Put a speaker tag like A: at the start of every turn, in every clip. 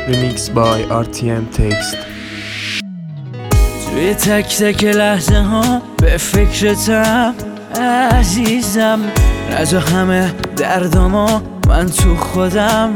A: Remix by RTM Text.
B: توی تک تک لحظه ها به فکرتم عزیزم، نجا همه دردامو من تو خودم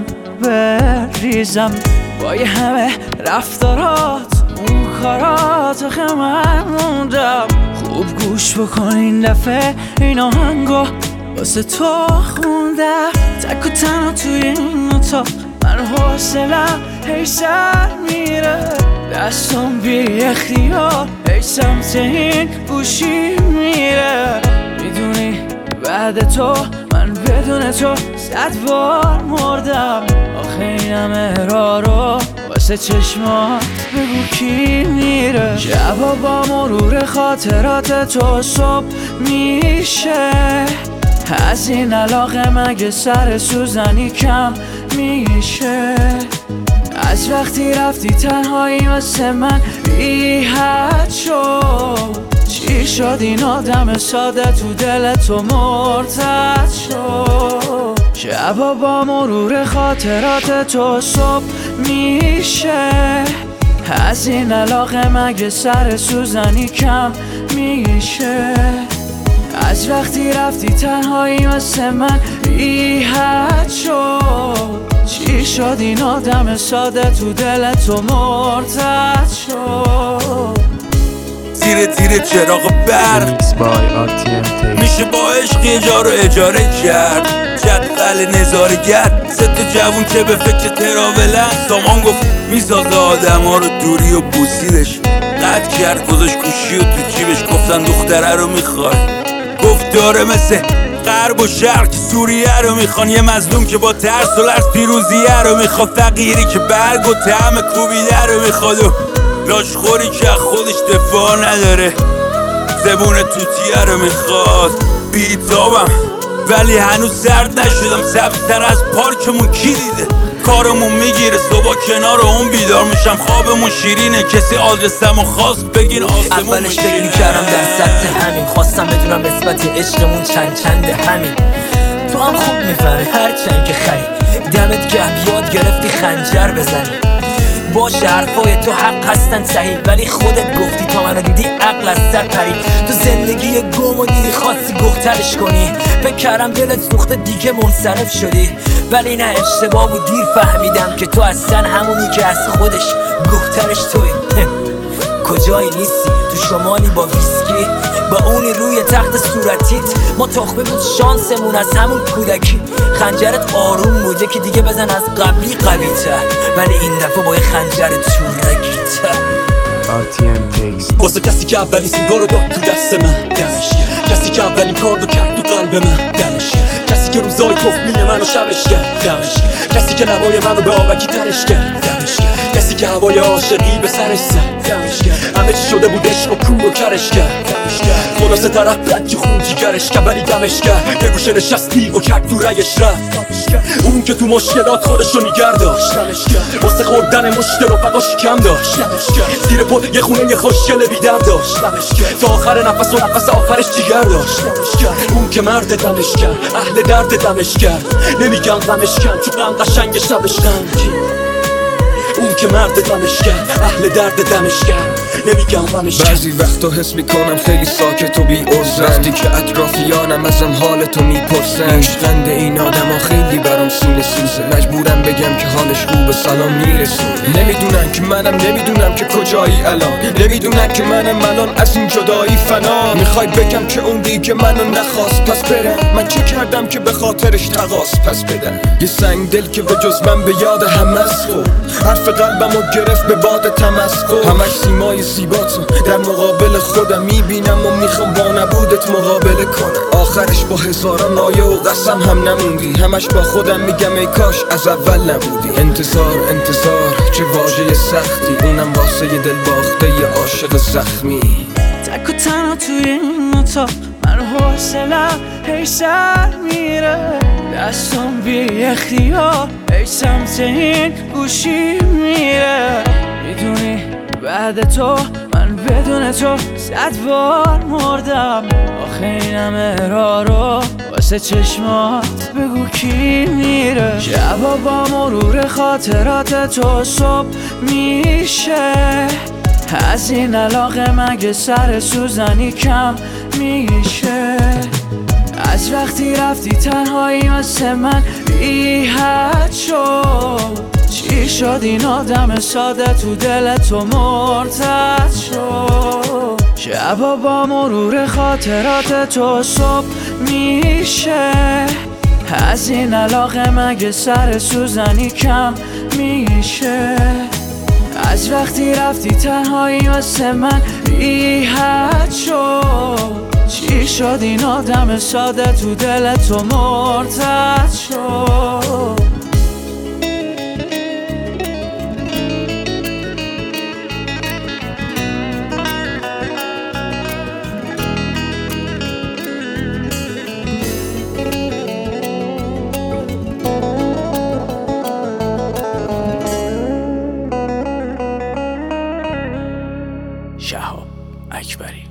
B: بریزم. با یه همه رفتارات اون کارات آخه من موندم. خوب گوش بکن این دفعه این آهنگو واسه تو خوندم. تک و تنها توی این اتاق من حوصلم هی سر میره، دستم بی اختیار هی سمت این گوشی میره. میدونی بعد تو من بدون تو 100 بار مردم. آخه این همه راه رو واسه چشمات بگو کی میره. شبا با مرور خاطرات تو صبح میشه، از این علاقه مگه سر سوزنی کم میشه. از وقتی رفتی تنهایی واسه من بی حد شد. چی شد این آدم ساده تو دل تو مرتد شد. شبا با مرور خاطرات تو صبح میشه، از این علاقه مگه سر سوزنی کم میشه. از وقتی رفتی تنهایی واسه من بی حد شد. چی شد این آدم ساده تو دل تو مرتد شد.
C: تیره تیره چراغ برق میشه با عشق یه جا رو اجاره کرد. جدول نظارگر ست جوون که به فکر تراولن. سامان گفت میسازه آدم ها رو دوری و بوسیدش. قد کرد گذاشت گوشی و تو جیبش. گفتن دختره رو میخواد، گفت داره مثل غرب و شرق سوریه رو میخوان. یه مظلوم که با ترس و لرز پیروزیه رو میخواد. فقیری که برگ و طعم کوبیده رو میخواد و لاشخوری که خودش دفاع نداره. زبون توتیه رو میخواد. بیتابم ولی هنوز سرد نشدم. سبزتر از پارکمون کی دیده. کارمون میگیره صبح کنار اون بیدار میشم. خوابمون شیرینه کسی آدرسمو خواست بگین آسمون
D: اولش فکر میکردم در سطح همین. خواستم بدونم نسبت عشقمون چنده همین. تو هم خوب میفهمی هر چند که خری. دمت گرم یاد گرفتی خنجر بزنی. باشه حرفای تو حق هستن صحیح، ولی خودت گفتی تا منو دیدی عقل از سر پرید. تو زندگی گم و دیدی خواستی گفترش کنی. فکر کردم دلت سوخته دیگه منصرف شدی، ولی نه اشتباه بود. دیر فهمیدم که تو اصلا همونی که از خودش گفترش توی. کجایی نیستی تو شمالی با ویسکی، با اونی روی تخت صورتیت. ما تخمه بود شانسمون از همون کودکی. خنجرت آروم بوده که دیگه بزن از قبلی قوی تر، ولی این دفعه با یه خنجر تورکی تر.
A: RTM Text.
E: واسه کسی که اولین سیگارو داد تو دست من دمش کرد. کسی که اولین کار رو کرد تو قلب من دمش کرد. کسی که روزای تفمیل منو شبش کرد دمش کرد. کسی که نوای منو به آبکی ترش کرد دمش کرد. کسی که هوای عاشقی به سرش زد دمش کرد. همه چی شده بود عشق و کور و کرش کرد دمش کرد. خلاصه طرف بد که خون جیگرش کرد ولی دمش کرد. یه گوشه نشستی و کرد تو رگش رفت. اون که تو مشکلات خودشو نیگر داشت دمش کرد. واسه خوردن مشکل و فقاش کم داشت دمش کرد. زیر پل یه خونه یه خوشگل بیدم داشت دمش کرد. تا آخر نفس و نفس آخرش جیگر داشت دمش کرد. اون که مرد دمش کرد، اهل درد دمش کرد. نمیگم دمش کرد چون غم قشنگ شبش غمگین. اون که مرد دمش کرد، اهل درد دمش کرد. نمیگم دمش کرد.
F: بعضی وقتا حس میکنم خیلی ساکت و بی عرضم. وقتی که اطرافیانم ازم حالتو میپرسن. عشقند این آدم ها خیلی برام سینه سوزه. مجبورم بگم که حالش خوبه سلام میرسونه. نمیدونن که منم نمیدونم که کجایی الان. نمیدونن که منم الان از این جدایی فنا. میخوای بگم که اون دیگه منو نخواست پس برم. من چه کردم که به خاطرش تقاس پس بدم. یه سنگ دل که به جز من به یاد همه است. حرف قلبمو گرفت به باد تمسخر. همش سیمای زیباتو در مقابل خودم میبینم و میخوام با نبودت مقابله کنم. آخرش با هزاران مایه و قسم هم نموندی. همش با خودم میگم ای کاش از اول نبودی. انتظار چه واژه سختی. اونم واسه یه دل باخته یه عاشق زخمی.
B: تک و تنها توی این اتاق من حوصلم هی سر میره، دستم بی اختیار هی سمت این گوشی میره. میدونی بعد تو من بدون تو 100 بار مردم. آخه این همه راه رو پشت چشمات بگو کی میره. شبا با مرور خاطرات تو صبح میشه. از این علاقه مگه سر سوزنی کم میشه. از وقتی رفتی تنهایی مثل من بی حد شد. چی شد این آدم ساده تو دل تو مرتد شد. شبا با مرور خاطرات تو صبح میشه. از این علاقه مگه سر سوزنی کم میشه. از وقتی رفتی تنهایی مثل من بی حد شد. چی شد این آدم ساده تو دل تو مرتد شد.
C: شهاب اکبری.